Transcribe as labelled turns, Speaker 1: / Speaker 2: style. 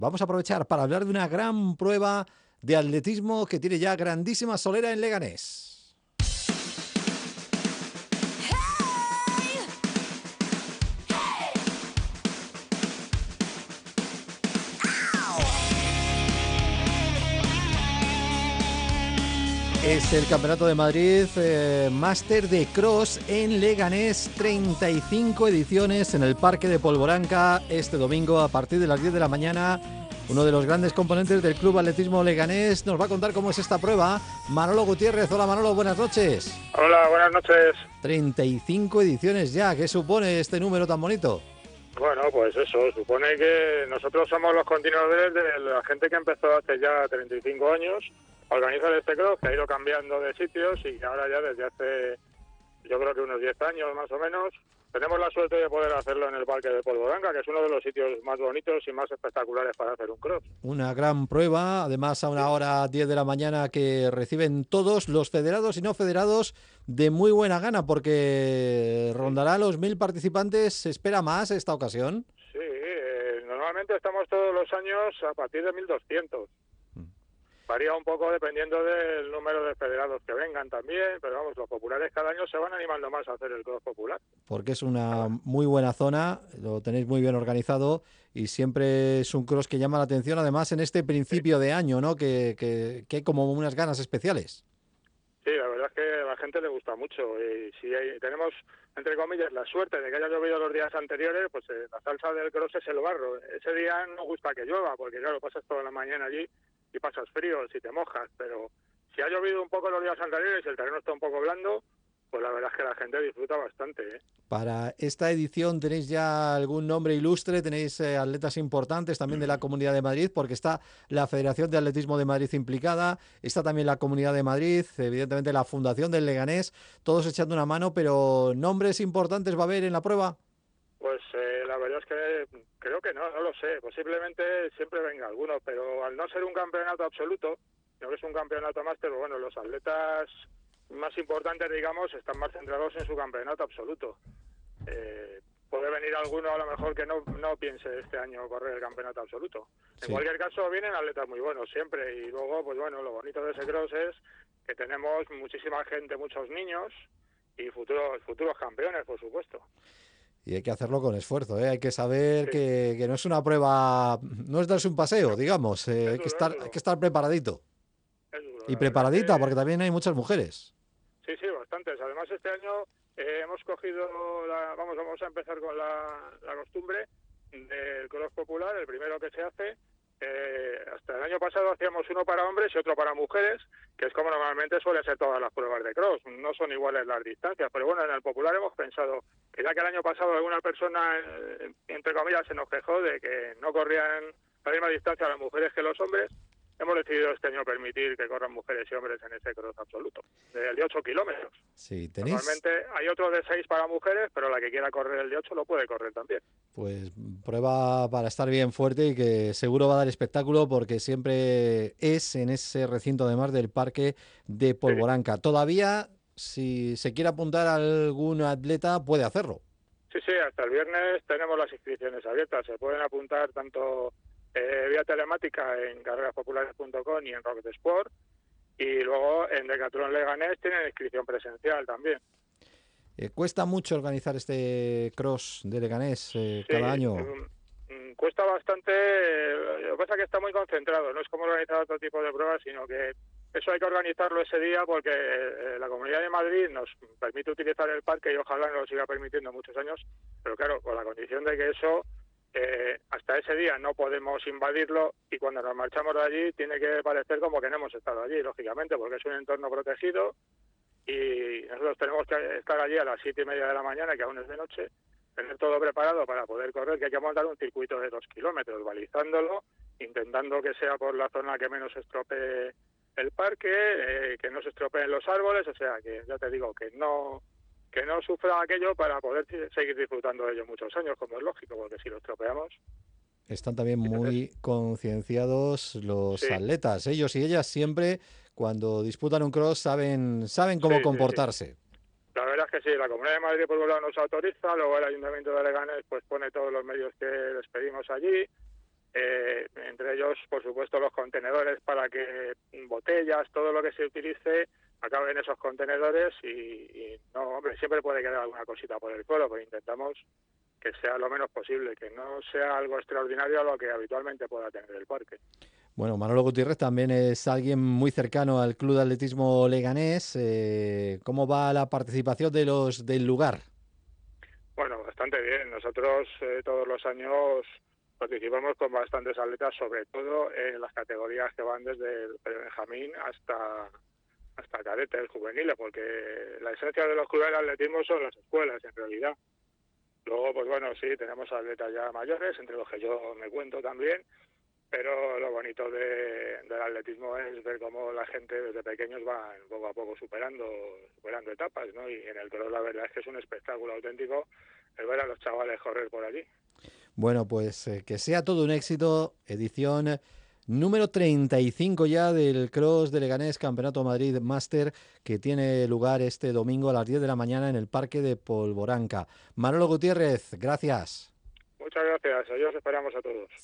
Speaker 1: vamos a aprovechar para hablar de una gran prueba de atletismo que tiene ya grandísima solera en Leganés. Es el Campeonato de Madrid Máster de Cross en Leganés, 35 ediciones en el Parque de Polvoranca este domingo a partir de las 10 de la mañana. Uno de los grandes componentes del Club Atletismo Leganés nos va a contar cómo es esta prueba. Manolo Gutiérrez. Hola Manolo, buenas noches.
Speaker 2: Hola, buenas noches.
Speaker 1: 35 ediciones ya, ¿qué supone este número tan bonito?
Speaker 2: Bueno, pues eso, supone que nosotros somos los continuadores de la gente que empezó hace ya 35 años a organizar este cross, que ha ido cambiando de sitios y ahora ya desde hace, yo creo que unos 10 años más o menos, tenemos la suerte de poder hacerlo en el Parque de Polvoranca, que es uno de los sitios más bonitos y más espectaculares para hacer un cross.
Speaker 1: Una gran prueba, además a una hora 10 de la mañana que reciben todos los federados y no federados de muy buena gana, porque rondará los 1000 participantes. ¿Se espera más esta ocasión?
Speaker 2: Sí, normalmente estamos todos los años a partir de 1200. Varía un poco dependiendo del número de federados que vengan también, pero vamos, los populares cada año se van animando más a hacer el cross popular.
Speaker 1: Porque es una muy buena zona, lo tenéis muy bien organizado y siempre es un cross que llama la atención, además en este principio de año, ¿no? Que hay como unas ganas especiales.
Speaker 2: Sí, la verdad es que a la gente le gusta mucho y si tenemos, entre comillas, la suerte de que haya llovido los días anteriores, pues la salsa del cross es el barro. Ese día no gusta que llueva porque claro, pasas toda la mañana allí y pasas frío si te mojas, pero si ha llovido un poco los días anteriores y el terreno está un poco blando, pues la verdad es que la gente disfruta bastante, ¿eh?
Speaker 1: Para esta edición tenéis ya algún nombre ilustre, tenéis atletas importantes también de la Comunidad de Madrid, porque está la Federación de Atletismo de Madrid implicada, está también la Comunidad de Madrid, evidentemente la Fundación del Leganés, todos echando una mano, pero ¿nombres importantes va a haber en la prueba?
Speaker 2: Pues la verdad es que creo que no lo sé. Posiblemente siempre venga alguno, pero al no ser un campeonato absoluto, sino que es un campeonato máster, pues bueno, los atletas más importantes, digamos, están más centrados en su campeonato absoluto. Puede venir alguno a lo mejor que no piense este año correr el campeonato absoluto. En
Speaker 1: Sí.
Speaker 2: cualquier caso, vienen atletas muy buenos siempre y luego, pues bueno, lo bonito de ese cross es que tenemos muchísima gente, muchos niños y futuros campeones, por supuesto.
Speaker 1: Y hay que hacerlo con esfuerzo, ¿eh? Hay que saber
Speaker 2: Sí,
Speaker 1: que no es una prueba, no es darse un paseo,
Speaker 2: no,
Speaker 1: digamos,
Speaker 2: es
Speaker 1: hay que
Speaker 2: duro, es
Speaker 1: hay
Speaker 2: duro,
Speaker 1: que estar preparadito
Speaker 2: es duro.
Speaker 1: y
Speaker 2: La verdad es
Speaker 1: preparadita,
Speaker 2: que
Speaker 1: porque también hay muchas mujeres.
Speaker 2: sí, bastantes. Además, este año hemos cogido, vamos a empezar con la costumbre del cross popular, el primero que se hace. Hasta el año pasado hacíamos uno para hombres y otro para mujeres, que es como normalmente suele ser todas las pruebas de cross. No son iguales las distancias, pero bueno, en el popular hemos pensado que ya que el año pasado alguna persona, entre comillas, se nos quejó de que no corrían la misma distancia las mujeres que los hombres, hemos decidido este año permitir que corran mujeres y hombres en ese cross absoluto, de 8 kilómetros.
Speaker 1: Sí, tenéis
Speaker 2: Normalmente hay otro de 6 para mujeres, pero la que quiera correr el de 8 lo puede correr también.
Speaker 1: pues prueba para estar bien fuerte y que seguro va a dar espectáculo porque siempre es en ese recinto además del Parque de
Speaker 2: Sí,
Speaker 1: Polvoranca. Todavía, si se quiere apuntar a algún atleta, puede hacerlo.
Speaker 2: sí, hasta el viernes tenemos las inscripciones abiertas. Se pueden apuntar tanto vía telemática en carreraspopulares.com y en Rocket Sport. Y luego en Decathlon Leganés tienen inscripción presencial también.
Speaker 1: Cuesta mucho organizar este cross de Leganés
Speaker 2: Sí,
Speaker 1: cada año.
Speaker 2: cuesta bastante. Lo que pasa es que está muy concentrado. No es como organizar otro tipo de pruebas, sino que eso hay que organizarlo ese día porque la Comunidad de Madrid nos permite utilizar el parque y ojalá nos lo siga permitiendo muchos años. Pero claro, con la condición de que eso hasta ese día no podemos invadirlo y cuando nos marchamos de allí tiene que parecer como que no hemos estado allí, lógicamente, porque es un entorno protegido y nosotros tenemos que estar allí a las 7:30 de la mañana, que aún es de noche, tener todo preparado para poder correr, que hay que montar un circuito de 2 kilómetros, balizándolo, intentando que sea por la zona que menos estropee el parque, que no se estropeen los árboles, o sea, que ya te digo, que no sufra aquello para poder seguir disfrutando de ello muchos años, como es lógico, porque si lo estropeamos...
Speaker 1: Están también
Speaker 2: Entonces,
Speaker 1: muy concienciados los
Speaker 2: sí,
Speaker 1: atletas. Ellos y ellas siempre, cuando disputan un cross, saben cómo
Speaker 2: sí.
Speaker 1: comportarse.
Speaker 2: La verdad es que sí, la Comunidad de Madrid por un lado nos autoriza, luego el Ayuntamiento de Leganés pues pone todos los medios que les pedimos allí entre ellos, por supuesto, los contenedores para que botellas, todo lo que se utilice, acabe en esos contenedores y no, hombre, siempre puede quedar alguna cosita por el suelo, pero intentamos que sea lo menos posible, que no sea algo extraordinario a lo que habitualmente pueda tener el parque.
Speaker 1: Bueno, Manolo Gutiérrez también es alguien muy cercano al Club de Atletismo Leganés. ¿Cómo va la participación de los del lugar?
Speaker 2: Bueno, bastante bien. Nosotros todos los años participamos con bastantes atletas, sobre todo en las categorías que van desde el Benjamín hasta cadetes juveniles, porque la esencia de los clubes de atletismo son las escuelas, en realidad. Luego, pues bueno, sí, tenemos atletas ya mayores, entre los que yo me cuento también, pero lo bonito del atletismo es ver cómo la gente desde pequeños va poco a poco superando etapas, ¿no? Y en el cross la verdad es que es un espectáculo auténtico el ver a los chavales correr por allí.
Speaker 1: Bueno, pues que sea todo un éxito. Edición número 35 ya del Cross de Leganés Campeonato Madrid Máster, que tiene lugar este domingo a las 10 de la mañana en el Parque de Polvoranca. Manolo Gutiérrez, gracias.
Speaker 2: Muchas gracias, adiós, esperamos a todos.